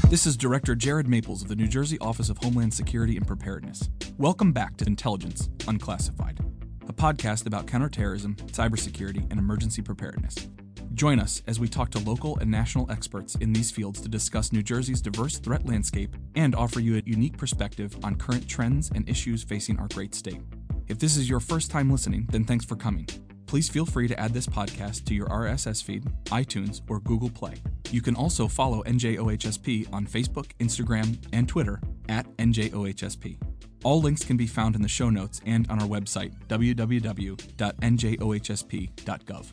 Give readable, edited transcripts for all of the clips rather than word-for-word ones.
This is Director Jared Maples of the New Jersey Office of Homeland Security and Preparedness. Welcome back to Intelligence Unclassified, a podcast about counterterrorism, cybersecurity, and emergency preparedness. Join us as we talk to local and national experts in these fields to discuss New Jersey's diverse threat landscape and offer you a unique perspective on current trends and issues facing our great state. If this is your first time listening, then thanks for coming. Please feel free to add this podcast to your RSS feed, iTunes, or Google Play. You can also follow NJOHSP on Facebook, Instagram, and Twitter at NJOHSP. All links can be found in the show notes and on our website, www.njohsp.gov.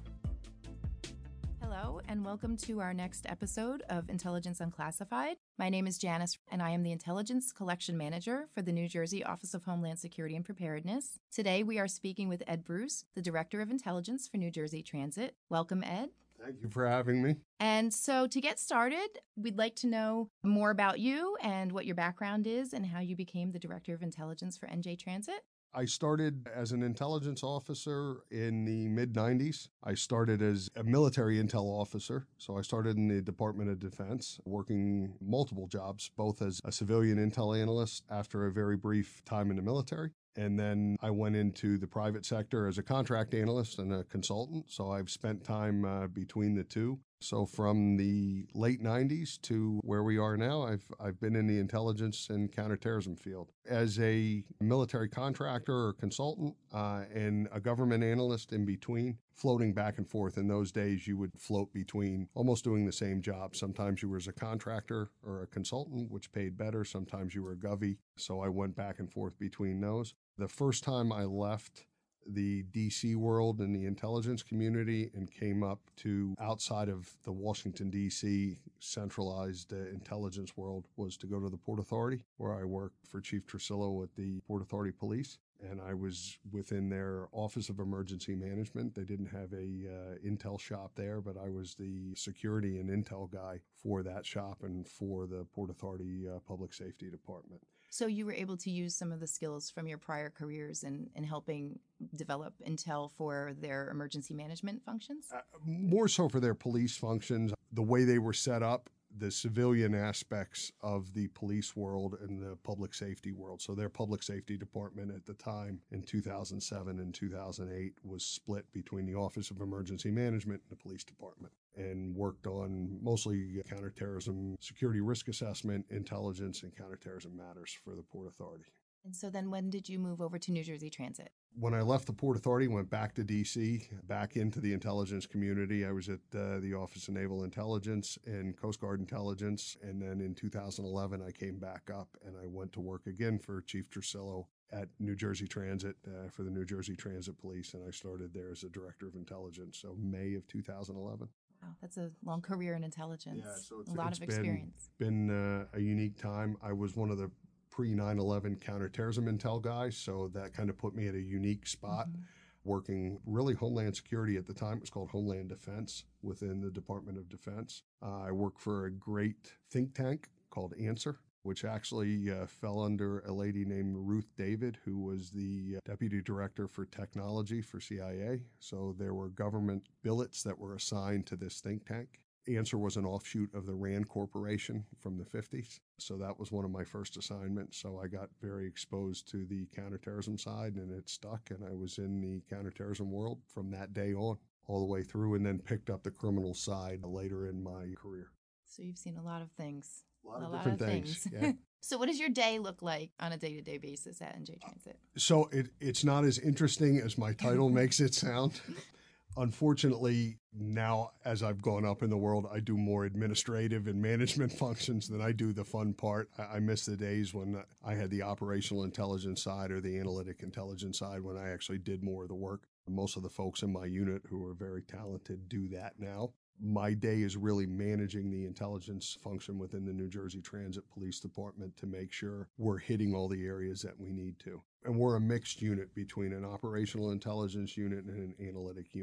Hello, and welcome to our next episode of Intelligence Unclassified. My name is Janice, and I am the Intelligence Collection Manager for the New Jersey Office of Homeland Security and Preparedness. Today, we are speaking with Ed Bruce, the Director of Intelligence for New Jersey Transit. Welcome, Ed. Thank you for having me. And so to get started, we'd like to know more about you and what your background is and how you became the Director of Intelligence for NJ Transit. I started as an intelligence officer in the mid-90s. I started as a military intel officer. So I started in the Department of Defense, working multiple jobs, both as a civilian intel analyst after a very brief time in the military. And then I went into the private sector as a contract analyst and a consultant. So I've spent time between the two. So from the late 90s to where we are now, I've been in the intelligence and counterterrorism field. As a military contractor or consultant and a government analyst in between, floating back and forth. In those days, you would float between almost doing the same job. Sometimes you were as a contractor or a consultant, which paid better. Sometimes you were a govie. So I went back and forth between those. The first time I left the DC world and the intelligence community and came up to outside of the Washington, DC centralized intelligence world was to go to the Port Authority, where I worked for Chief Trusillo at the Port Authority Police. And I was within their Office of Emergency Management. They didn't have a intel shop there, but I was the security and intel guy for that shop and for the Port Authority Public Safety Department. So you were able to use some of the skills from your prior careers in helping develop intel for their emergency management functions? More so for their police functions, the way they were set up, the civilian aspects of the police world and the public safety world. So their public safety department at the time in 2007 and 2008 was split between the Office of Emergency Management and the police department, and worked on mostly counterterrorism, security risk assessment, intelligence, and counterterrorism matters for the Port Authority. And so then when did you move over to New Jersey Transit? When I left the Port Authority, went back to D.C., back into the intelligence community. I was at the Office of Naval Intelligence and Coast Guard Intelligence. And then in 2011, I came back up and I went to work again for Chief Trusillo at New Jersey Transit for the New Jersey Transit Police. And I started there as a Director of Intelligence, so May of 2011. Wow, that's a long career in intelligence. Yeah, so a lot of experience. Been a unique time. I was one of the pre-9/11 counterterrorism intel guys, so that kind of put me at a unique spot, working really Homeland Security at the time. It was called Homeland Defense within the Department of Defense. I worked for a great think tank called Answer, which actually fell under a lady named Ruth David, who was the Deputy Director for Technology for CIA. So there were government billets that were assigned to this think tank. Answer was an offshoot of the RAND Corporation from the 50s. So that was one of my first assignments. So I got very exposed to the counterterrorism side, and it stuck. And I was in the counterterrorism world from that day on, all the way through, and then picked up the criminal side later in my career. So you've seen a lot of things. A lot of different things. Yeah. So what does your day look like on a day-to-day basis at NJ Transit? So it's not as interesting as my title makes it sound. Unfortunately, now as I've gone up in the world, I do more administrative and management functions than I do the fun part. I miss the days when I had the operational intelligence side or the analytic intelligence side when I actually did more of the work. Most of the folks in my unit who are very talented do that now. My day is really managing the intelligence function within the New Jersey Transit Police Department to make sure we're hitting all the areas that we need to. And we're a mixed unit between an operational intelligence unit and an analytic unit.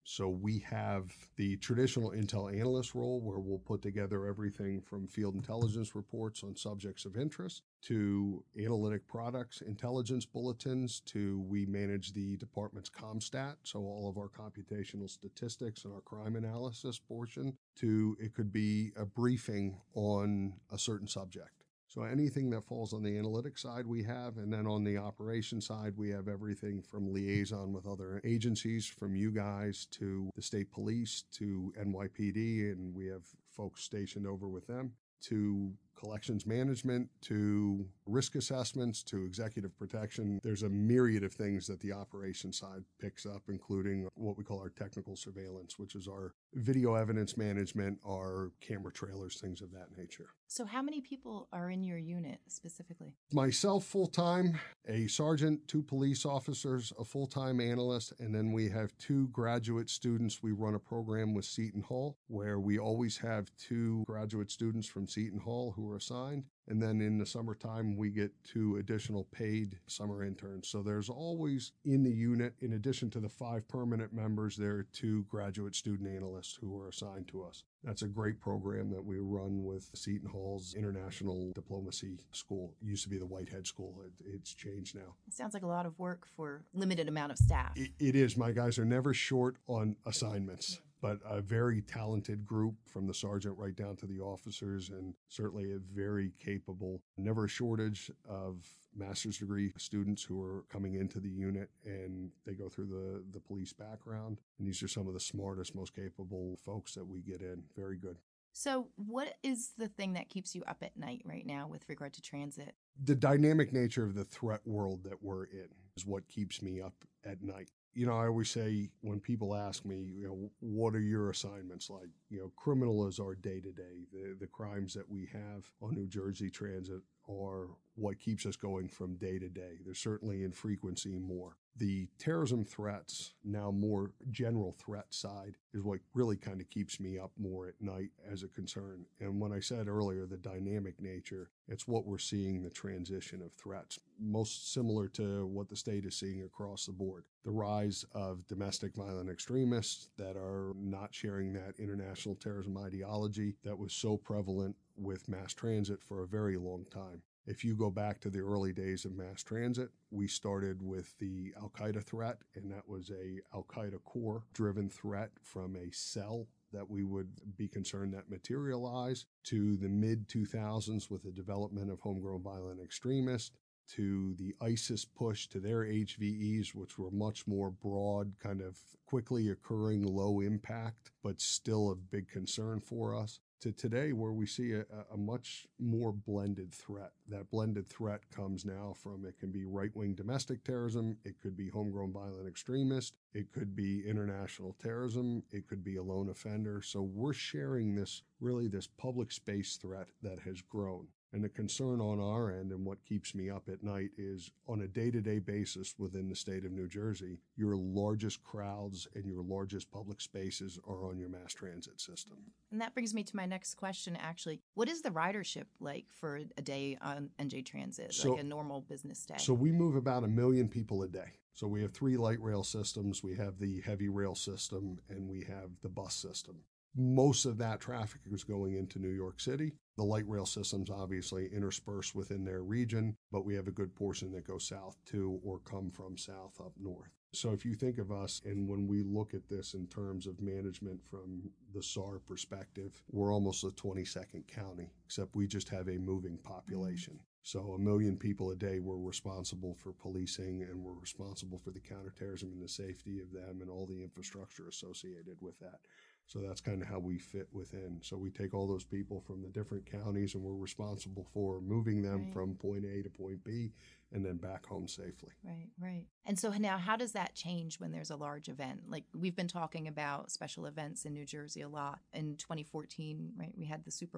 So we have the traditional intel analyst role where we'll put together everything from field intelligence reports on subjects of interest to analytic products, intelligence bulletins, to we manage the department's CompStat, so all of our computational statistics and our crime analysis portion, to it could be a briefing on a certain subject. So anything that falls on the analytics side we have, and then on the operation side, we have everything from liaison with other agencies, from you guys to the state police to NYPD, and we have folks stationed over with them, to collections management, to risk assessments, to executive protection. There's a myriad of things that the operations side picks up, including what we call our technical surveillance, which is our video evidence management, our camera trailers, things of that nature. So how many people are in your unit specifically? Myself full-time, a sergeant, 2 police officers, a full-time analyst, and then we have 2 graduate students. We run a program with Seton Hall where we always have 2 graduate students from Seton Hall who are assigned. And then in the summertime, we get 2 additional paid summer interns. So there's always in the unit, in addition to the 5 permanent members, there are 2 graduate student analysts who are assigned to us. That's a great program that we run with Seton Hall's International Diplomacy School. It used to be the Whitehead School. It's changed now. It sounds like a lot of work for limited amount of staff. It is. My guys are never short on assignments. But a very talented group from the sergeant right down to the officers, and certainly a very capable, never a shortage of master's degree students who are coming into the unit, and they go through the police background. And these are some of the smartest, most capable folks that we get in. Very good. So what is the thing that keeps you up at night right now with regard to transit? The dynamic nature of the threat world that we're in is what keeps me up at night. You know, I always say when people ask me, what are your assignments like? Criminal is our day-to-day. The crimes that we have on New Jersey Transit are what keeps us going from day to day. There's certainly in frequency more. The terrorism threats, now more general threat side, is what really kind of keeps me up more at night as a concern. And when I said earlier, the dynamic nature, it's what we're seeing, the transition of threats, most similar to what the state is seeing across the board. The rise of domestic violent extremists that are not sharing that international terrorism ideology that was so prevalent with mass transit for a very long time. If you go back to the early days of mass transit, we started with the Al-Qaeda threat, and that was a Al-Qaeda core-driven threat from a cell that we would be concerned that materialized, to the mid-2000s with the development of homegrown violent extremists, to the ISIS push to their HVEs, which were much more broad, kind of quickly occurring, low impact, but still a big concern for us, to today where we see a much more blended threat. That blended threat comes now from, it can be right-wing domestic terrorism, it could be homegrown violent extremist, it could be international terrorism, it could be a lone offender. So we're sharing this public space threat that has grown. And the concern on our end, and what keeps me up at night, is on a day-to-day basis within the state of New Jersey, your largest crowds and your largest public spaces are on your mass transit system. And that brings me to my next question, actually. What is the ridership like for a day on NJ Transit, like a normal business day? So we move about 1 million people a day. So we have 3 light rail systems, we have the heavy rail system, and we have the bus system. Most of that traffic is going into New York City. The light rail systems obviously intersperse within their region, but we have a good portion that goes south to or come from south up north. So if you think of us, and when we look at this in terms of management from the SAR perspective, we're almost a 22nd county, except we just have a moving population. So 1 million people a day, we're responsible for policing, and we're responsible for the counterterrorism and the safety of them and all the infrastructure associated with that. So that's kind of how we fit within. So we take all those people from the different counties, and we're responsible for moving them from point A to point B and then back home safely. Right. And so now how does that change when there's a large event? Like we've been talking about special events in New Jersey a lot. In 2014, right, we had the Super Bowl.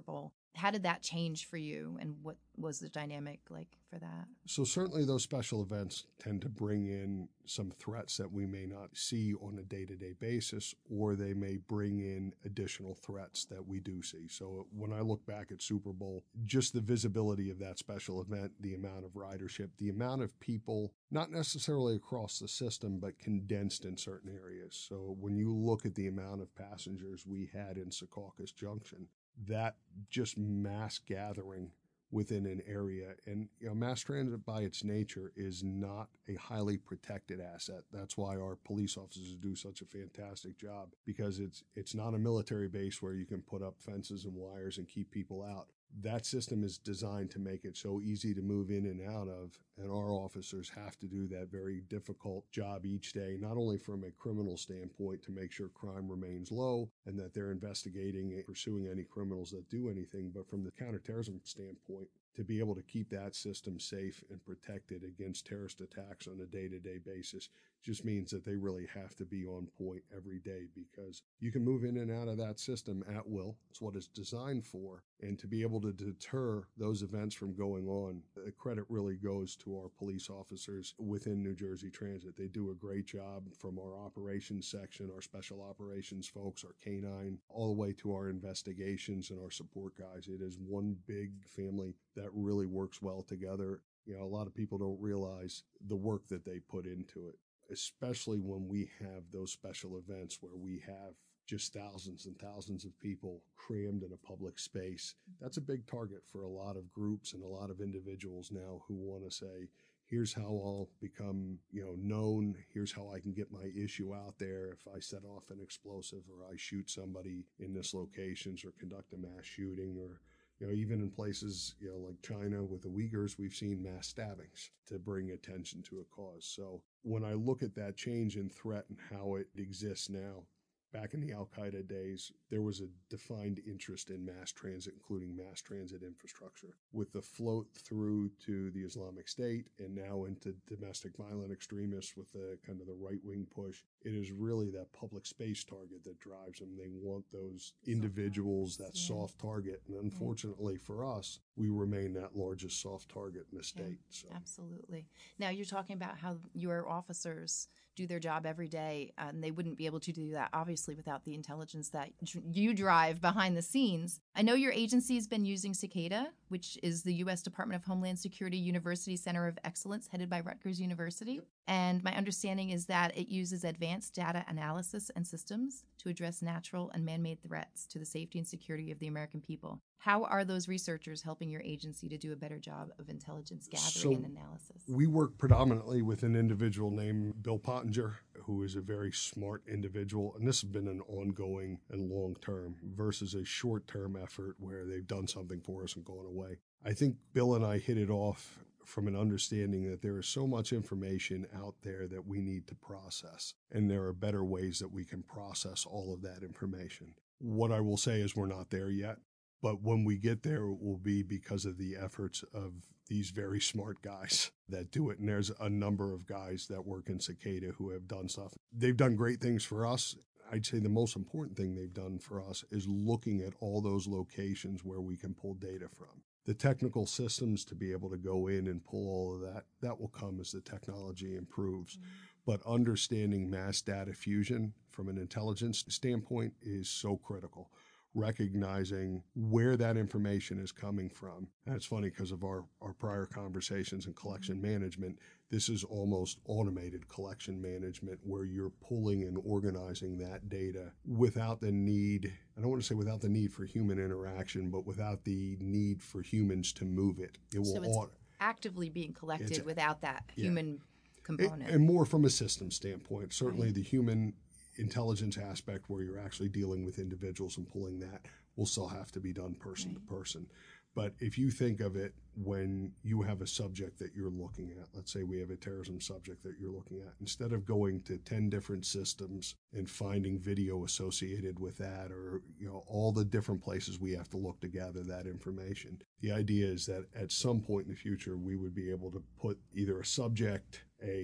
How did that change for you, and what was the dynamic like for that? So certainly those special events tend to bring in some threats that we may not see on a day-to-day basis, or they may bring in additional threats that we do see. So when I look back at Super Bowl, just the visibility of that special event, the amount of ridership, the amount of people, not necessarily across the system, but condensed in certain areas. So when you look at the amount of passengers we had in Secaucus Junction, that just mass gathering within an area. And mass transit by its nature is not a highly protected asset. That's why our police officers do such a fantastic job, because it's not a military base where you can put up fences and wires and keep people out. That system is designed to make it so easy to move in and out of, and our officers have to do that very difficult job each day, not only from a criminal standpoint to make sure crime remains low and that they're investigating and pursuing any criminals that do anything, but from the counterterrorism standpoint, to be able to keep that system safe and protected against terrorist attacks on a day-to-day basis just means that they really have to be on point every day, because you can move in and out of that system at will. It's what it's designed for. And to be able to deter those events from going on, the credit really goes to our police officers within New Jersey Transit. They do a great job, from our operations section, our special operations folks, our canine, all the way to our investigations and our support guys. It is one big family that really works well together. A lot of people don't realize the work that they put into it, especially when we have those special events where we have just thousands and thousands of people crammed in a public space. That's a big target for a lot of groups and a lot of individuals now who want to say, here's how I'll become, known. Here's how I can get my issue out there if I set off an explosive, or I shoot somebody in this location, or conduct a mass shooting, or even in places, like China with the Uyghurs, we've seen mass stabbings to bring attention to a cause. So when I look at that change in threat and how it exists now, back in the Al-Qaeda days, there was a defined interest in mass transit, including mass transit infrastructure. With the float through to the Islamic State and now into domestic violent extremists with the kind of the right-wing push, it is really that public space target that drives them. They want those individuals, that soft target. And unfortunately for us, we remain that largest soft target in the state. So. Absolutely. Now, you're talking about how your officers do their job every day, and they wouldn't be able to do that, obviously, without the intelligence that you drive behind the scenes. I know your agency has been using Cicada, which is the U.S. Department of Homeland Security University Center of Excellence, headed by Rutgers University. Yep. And my understanding is that it uses advanced data analysis and systems to address natural and man-made threats to the safety and security of the American people. How are those researchers helping your agency to do a better job of intelligence gathering and analysis? We work predominantly with an individual named Bill Pottinger, who is a very smart individual. And this has been an ongoing and long-term versus a short-term effort where they've done something for us and gone away. I think Bill and I hit it off from an understanding that there is so much information out there that we need to process, and there are better ways that we can process all of that information. What I will say is we're not there yet, but when we get there, it will be because of the efforts of these very smart guys that do it. And there's a number of guys that work in Cicada who have done stuff. They've done great things for us. I'd say the most important thing they've done for us is looking at all those locations where we can pull data from. The technical systems to be able to go in and pull all of that, that will come as the technology improves. Mm-hmm. But understanding mass data fusion from an intelligence standpoint is so critical. Recognizing where that information is coming from. And it's funny because of our prior conversations in collection management, this is almost automated collection management where you're pulling and organizing that data without the need, I don't want to say without the need for human interaction, but without the need for humans to move it. It will actively being collected without that human component. And more from a system standpoint. Certainly the human intelligence aspect where you're actually dealing with individuals and pulling that will still have to be done person to person. But if you think of it, when you have a subject that you're looking at, let's say we have a terrorism subject that you're looking at, instead of going to 10 different systems and finding video associated with that, or all the different places we have to look to gather that information, the idea is that at some point in the future we would be able to put either a subject, a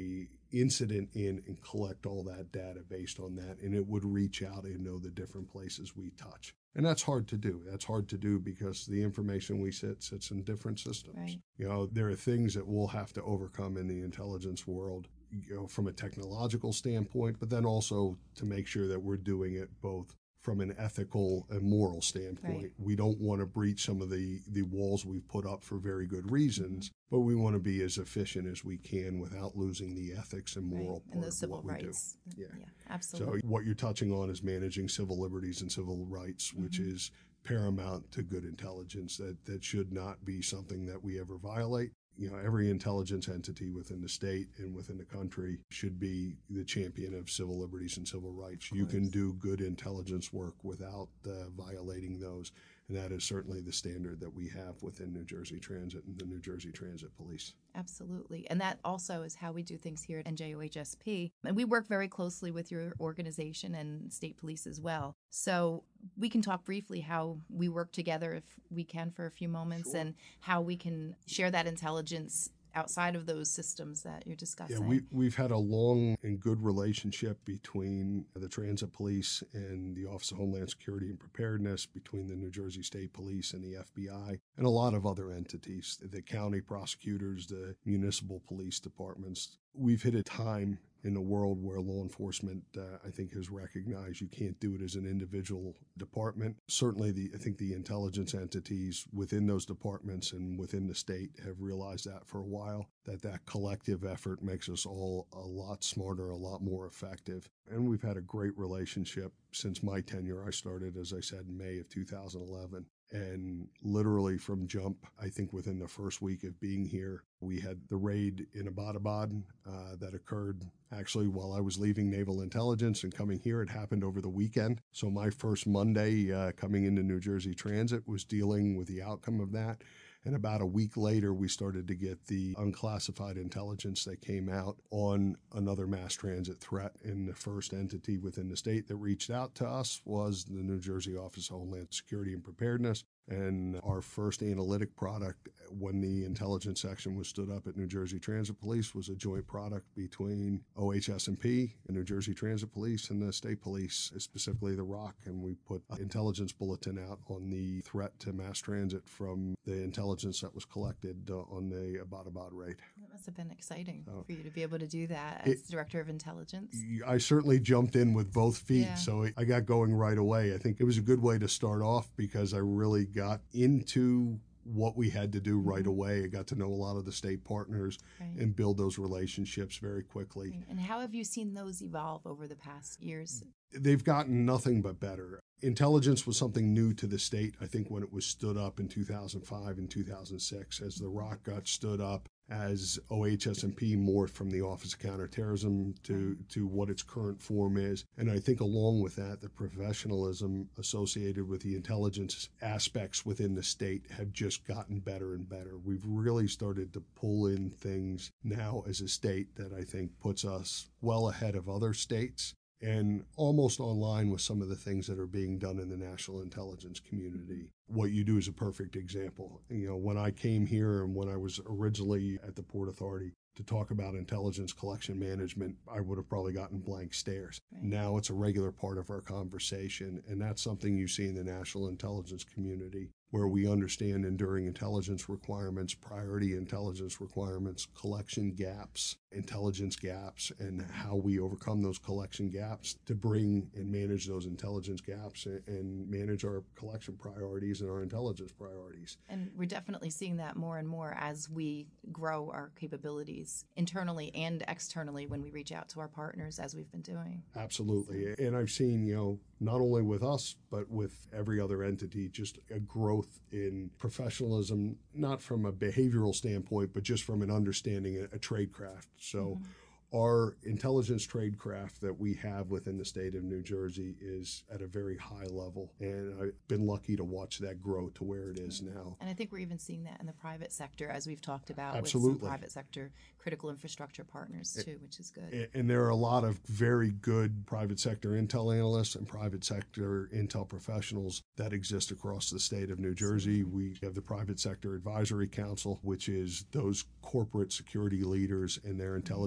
incident in and collect all that data based on that, and it would reach out and know the different places we touch. And that's hard to do. That's hard to do because the information we sits in different systems. Right. There are things that we'll have to overcome in the intelligence world, from a technological standpoint, but then also to make sure that we're doing it both from an ethical and moral standpoint. Right. We don't want to breach some of the walls we've put up for very good reasons, but we want to be as efficient as we can without losing the ethics and moral part and those of civil what we rights. do. Yeah, absolutely. So what you're touching on is managing civil liberties and civil rights, which is paramount to good intelligence. That should not be something that we ever violate. Every intelligence entity within the state and within the country should be the champion of civil liberties and civil rights. You can do good intelligence work without violating those, and that is certainly the standard that we have within New Jersey Transit and the New Jersey Transit Police. Absolutely. And that also is how we do things here at NJOHSP. And we work very closely with your organization and state police as well. So we can talk briefly how we work together, if we can, for a few moments, and how we can share that intelligence outside of those systems that you're discussing. Yeah, we've had a long and good relationship between the Transit Police and the Office of Homeland Security and Preparedness, between the New Jersey State Police and the FBI, and a lot of other entities, the county prosecutors, the municipal police departments. We've hit a time in a world where law enforcement, I think, has recognized you can't do it as an individual department. Certainly, I think the intelligence entities within those departments and within the state have realized that for a while, that collective effort makes us all a lot smarter, a lot more effective. And we've had a great relationship since my tenure. I started, as I said, in May of 2011. And literally from jump, I think within the first week of being here, we had the raid in Abbottabad that occurred actually while I was leaving Naval Intelligence and coming here. It happened over the weekend. So my first Monday coming into New Jersey Transit was dealing with the outcome of that. And about a week later, we started to get the unclassified intelligence that came out on another mass transit threat. And the first entity within the state that reached out to us was the New Jersey Office of Homeland Security and Preparedness. And our first analytic product, when the intelligence section was stood up at New Jersey Transit Police, was a joint product between OHS&P, the New Jersey Transit Police, and the state police, specifically the ROC. And we put an intelligence bulletin out on the threat to mass transit from the intelligence that was collected on the Abbottabad raid. That must have been exciting for you to be able to do that as Director of Intelligence. I certainly jumped in with both feet, Yeah. so I got going right away. I think it was a good way to start off because I really got into what we had to do right away. I got to know a lot of the state partners and build those relationships very quickly. Right. And how have you seen those evolve over the past years? They've gotten nothing but better. Intelligence was something new to the state, I think, when it was stood up in 2005 and 2006. As the ROC got stood up, as OHS&P morphed from the Office of Counterterrorism to what its current form is. And I think along with that, the professionalism associated with the intelligence aspects within the state have just gotten better and better. We've really started to pull in things now as a state that I think puts us well ahead of other states and almost online with some of the things that are being done in the national intelligence community. What you do is a perfect example. When I came here and when I was originally at the Port Authority to talk about intelligence collection management, I would have probably gotten blank stares. Right. Now it's a regular part of our conversation, and that's something you see in the national intelligence community, where we understand enduring intelligence requirements, priority intelligence requirements, collection gaps, intelligence gaps, and how we overcome those collection gaps to bring and manage those intelligence gaps and manage our collection priorities and our intelligence priorities. And we're definitely seeing that more and more as we grow our capabilities internally and externally when we reach out to our partners, as we've been doing. Absolutely. And I've seen, not only with us, but with every other entity, just a growth in professionalism, not from a behavioral standpoint, but just from an understanding a trade craft. So our intelligence tradecraft that we have within the state of New Jersey is at a very high level, and I've been lucky to watch that grow to where it is now. And I think we're even seeing that in the private sector, as we've talked about. Absolutely. With some private sector critical infrastructure partners too, which is good. And there are a lot of very good private sector intel analysts and private sector intel professionals that exist across the state of New Jersey. We have the Private Sector Advisory Council, which is those corporate security leaders and their intelligence entities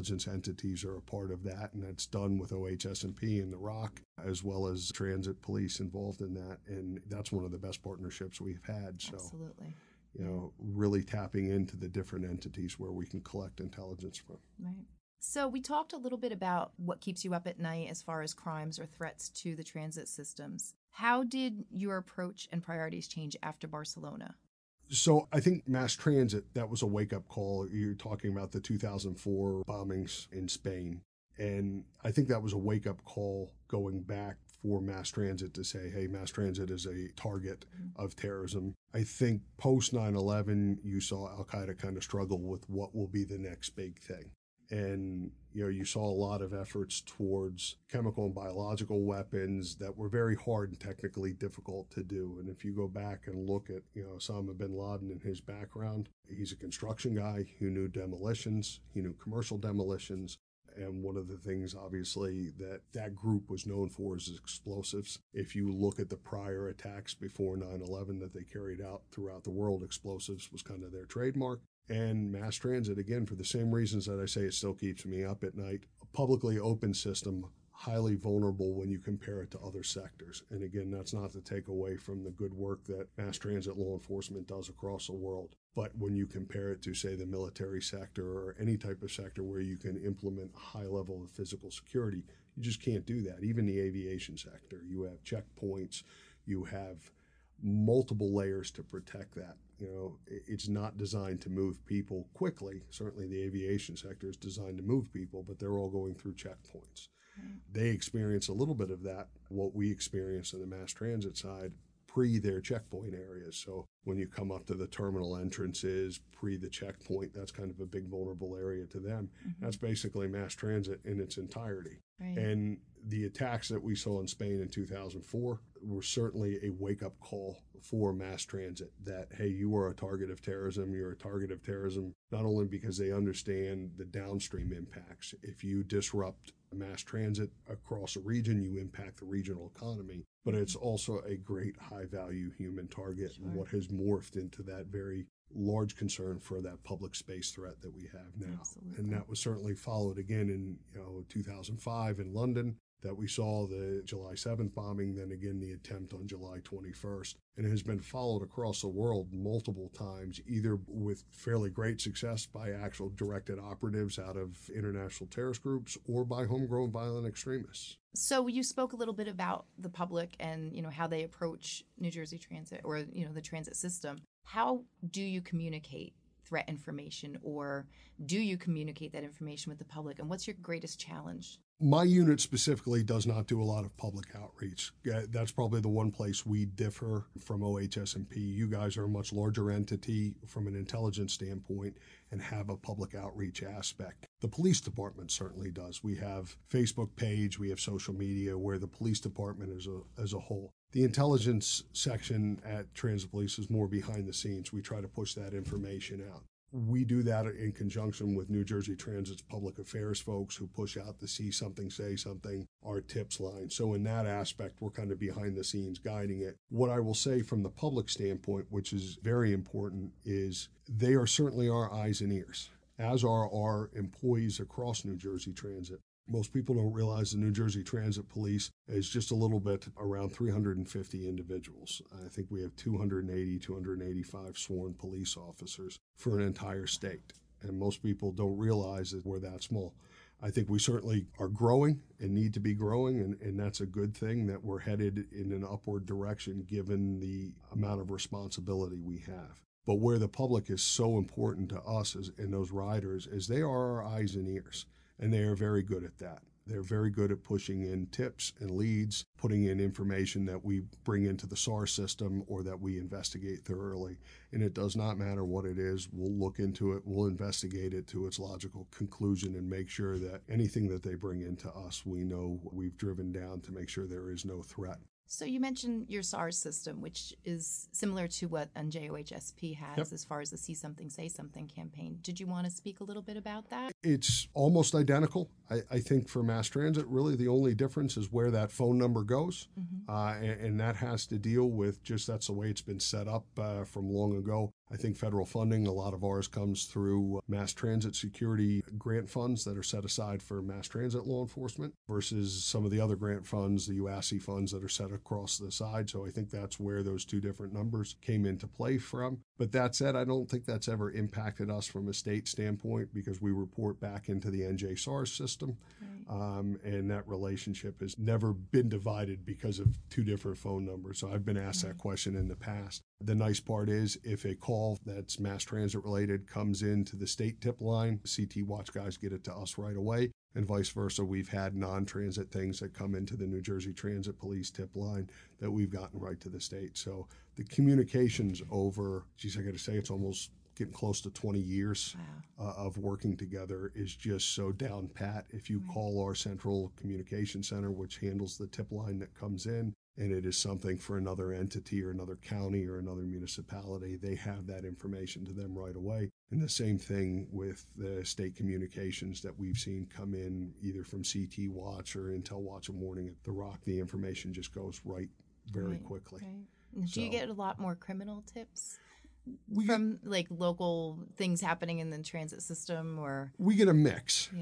entities are a part of that, and that's done with OHS&P and the ROC, as well as transit police involved in that. And that's one of the best partnerships we've had. So, absolutely. Really tapping into the different entities where we can collect intelligence from. Right. So we talked a little bit about what keeps you up at night as far as crimes or threats to the transit systems. How did your approach and priorities change after Barcelona? So I think mass transit, that was a wake-up call. You're talking about the 2004 bombings in Spain. And I think that was a wake-up call going back for mass transit to say, hey, mass transit is a target of terrorism. I think post 9/11, you saw Al-Qaeda kind of struggle with what will be the next big thing. And, you saw a lot of efforts towards chemical and biological weapons that were very hard and technically difficult to do. And if you go back and look at, Osama bin Laden and his background, he's a construction guy who knew demolitions, he knew commercial demolitions. And one of the things, obviously, that group was known for is explosives. If you look at the prior attacks before 9/11 that they carried out throughout the world, explosives was kind of their trademark. And mass transit, again, for the same reasons that I say it still keeps me up at night, a publicly open system, highly vulnerable when you compare it to other sectors. And again, that's not to take away from the good work that mass transit law enforcement does across the world. But when you compare it to, say, the military sector or any type of sector where you can implement a high level of physical security, you just can't do that. Even the aviation sector, you have checkpoints, you have multiple layers to protect that. It's not designed to move people quickly. Certainly the aviation sector is designed to move people, but they're all going through checkpoints. They experience a little bit of that, what we experience on the mass transit side, pre their checkpoint areas. So when you come up to the terminal entrances, pre the checkpoint, that's kind of a big vulnerable area to them. That's basically mass transit in its entirety. Right. And the attacks that we saw in Spain in 2004 were certainly a wake-up call for mass transit that, hey, you are a target of terrorism. You're a target of terrorism, not only because they understand the downstream impacts. If you disrupt mass transit across a region, you impact the regional economy. But it's also a great high-value human target, and what has morphed into that very large concern for that public space threat that we have now. Absolutely. And that was certainly followed again in 2005 in London, that we saw the July 7th bombing, then again the attempt on July 21st. And it has been followed across the world multiple times, either with fairly great success by actual directed operatives out of international terrorist groups or by homegrown violent extremists. So you spoke a little bit about the public and, how they approach New Jersey Transit or, the transit system. How do you communicate threat information, or do you communicate that information with the public? And what's your greatest challenge? My unit specifically does not do a lot of public outreach. That's probably the one place we differ from OHS&P. You guys are a much larger entity from an intelligence standpoint and have a public outreach aspect. The police department certainly does. We have Facebook page, we have social media where the police department as a whole. The intelligence section at Transit Police is more behind the scenes. We try to push that information out. We do that in conjunction with New Jersey Transit's public affairs folks who push out the see something, say something, our tips line. So in that aspect, we're kind of behind the scenes guiding it. What I will say from the public standpoint, which is very important, is they are certainly our eyes and ears, as are our employees across New Jersey Transit. Most people don't realize the New Jersey Transit Police is just a little bit around 350 individuals. I think we have 285 sworn police officers for an entire state. And most people don't realize that we're that small. I think we certainly are growing and need to be growing, and that's a good thing that we're headed in an upward direction given the amount of responsibility we have. But where the public is so important to us and those riders is they are our eyes and ears. And they are very good at that. They're very good at pushing in tips and leads, putting in information that we bring into the SAR system or that we investigate thoroughly. And it does not matter what it is. We'll look into it. We'll investigate it to its logical conclusion and make sure that anything that they bring into us, we know we've driven down to make sure there is no threat. So you mentioned your SARS system, which is similar to what NJOHSP has as far as the See Something, Say Something campaign. Did you want to speak a little bit about that? It's almost identical. I think for mass transit, really the only difference is where that phone number goes. And that has to deal with just that's the way it's been set up from long ago. I think federal funding, a lot of ours comes through mass transit security grant funds that are set aside for mass transit law enforcement versus some of the other grant funds, the UASI funds that are set across the side. So I think that's where those two different numbers came into play from. But that said, I don't think that's ever impacted us from a state standpoint because we report back into the NJ SARS system. And that relationship has never been divided because of two different phone numbers. So I've been asked that question in the past. The nice part is if a call that's mass transit related comes into the state tip line, CT Watch guys get it to us right away. And vice versa, we've had non-transit things that come into the New Jersey Transit Police tip line that we've gotten right to the state. So the communications over, geez, I got to say, it's almost getting close to 20 years of working together is just so down pat. If you call our central communication center, which handles the tip line that comes in, and it is something for another entity or another county or another municipality, they have that information to them right away. And the same thing with the state communications that we've seen come in either from CT Watch or Intel Watch a Morning at The Rock. The information just goes right very quickly. Do you get a lot more criminal tips from like local things happening in the transit system, or? We get a mix.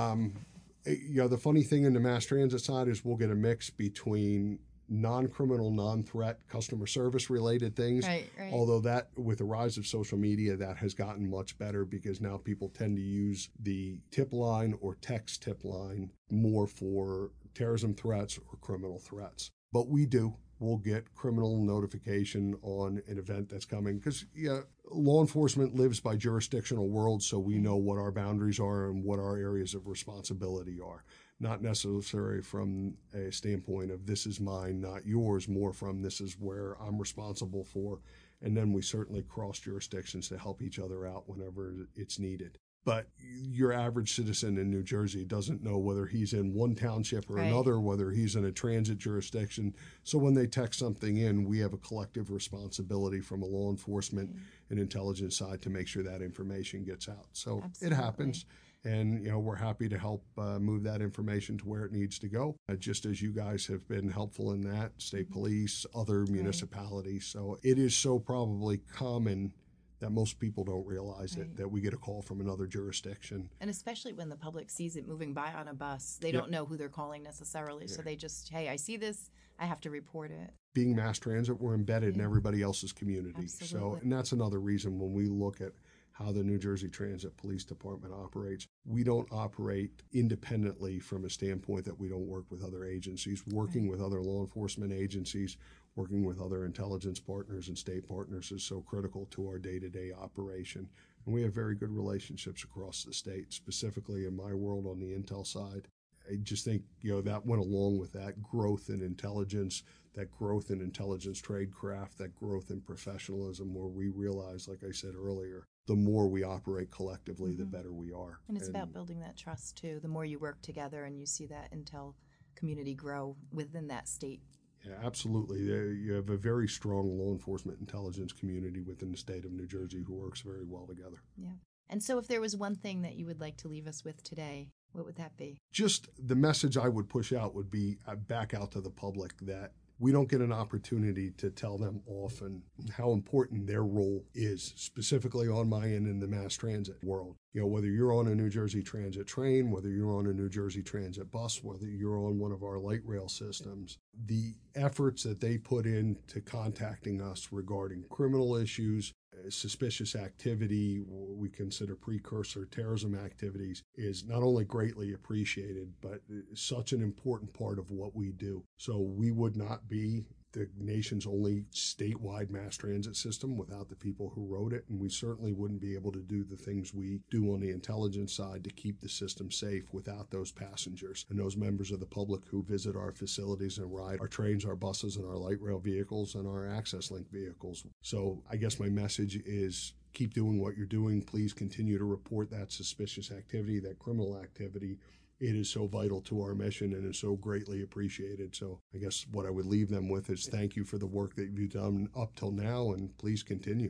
The funny thing in the mass transit side is we'll get a mix between non-criminal, non-threat, customer service related things. Although that, with the rise of social media, that has gotten much better because now people tend to use the tip line or text tip line more for terrorism threats or criminal threats. But we'll get criminal notification on an event that's coming because law enforcement lives by jurisdictional worlds, so we know what our boundaries are and what our areas of responsibility are. Not necessarily from a standpoint of this is mine, not yours, more from this is where I'm responsible for. And then we certainly cross jurisdictions to help each other out whenever it's needed. But your average citizen in New Jersey doesn't know whether he's in one township or another, whether he's in a transit jurisdiction. So when they text something in, we have a collective responsibility from a law enforcement and intelligence side to make sure that information gets out. So it happens. And, we're happy to help move that information to where it needs to go, just as you guys have been helpful in that, state police, other municipalities. So it is so probably common that most people don't realize it, that we get a call from another jurisdiction. And especially when the public sees it moving by on a bus, they don't know who they're calling necessarily. So they just, hey, I see this, I have to report it. Being mass transit, we're embedded in everybody else's community. So, and that's another reason when we look at how the New Jersey Transit Police Department operates. We don't operate independently from a standpoint that we don't work with other agencies. Working with other law enforcement agencies, working with other intelligence partners and state partners is so critical to our day-to-day operation. And we have very good relationships across the state, specifically in my world on the intel side. I just think, that went along with that growth in intelligence, that growth in intelligence tradecraft, that growth in professionalism, where we realize, like I said earlier, the more we operate collectively, the better we are. And it's about building that trust, too. The more you work together and you see that intel community grow within that state. Yeah, absolutely. You have a very strong law enforcement intelligence community within the state of New Jersey who works very well together. Yeah. And so if there was one thing that you would like to leave us with today, what would that be? Just the message I would push out would be back out to the public that we don't get an opportunity to tell them often how important their role is, specifically on my end in the mass transit world. Whether you're on a New Jersey Transit train, whether you're on a New Jersey Transit bus, whether you're on one of our light rail systems, the efforts that they put into contacting us regarding criminal issues, suspicious activity, what we consider precursor terrorism activities, is not only greatly appreciated, but such an important part of what we do. So we would not be the nation's only statewide mass transit system without the people who wrote it, and we certainly wouldn't be able to do the things we do on the intelligence side to keep the system safe without those passengers and those members of the public who visit our facilities and ride our trains, our buses, and our light rail vehicles and our access link vehicles. So I guess my message is keep doing what you're doing. Please continue to report that suspicious activity, that criminal activity. It is so vital to our mission and is so greatly appreciated. So I guess what I would leave them with is thank you for the work that you've done up till now, and please continue.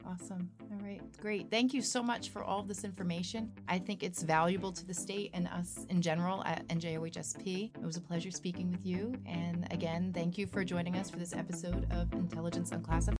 Awesome. All right. Great. Thank you so much for all of this information. I think it's valuable to the state and us in general at NJOHSP. It was a pleasure speaking with you. And again, thank you for joining us for this episode of Intelligence Unclassified.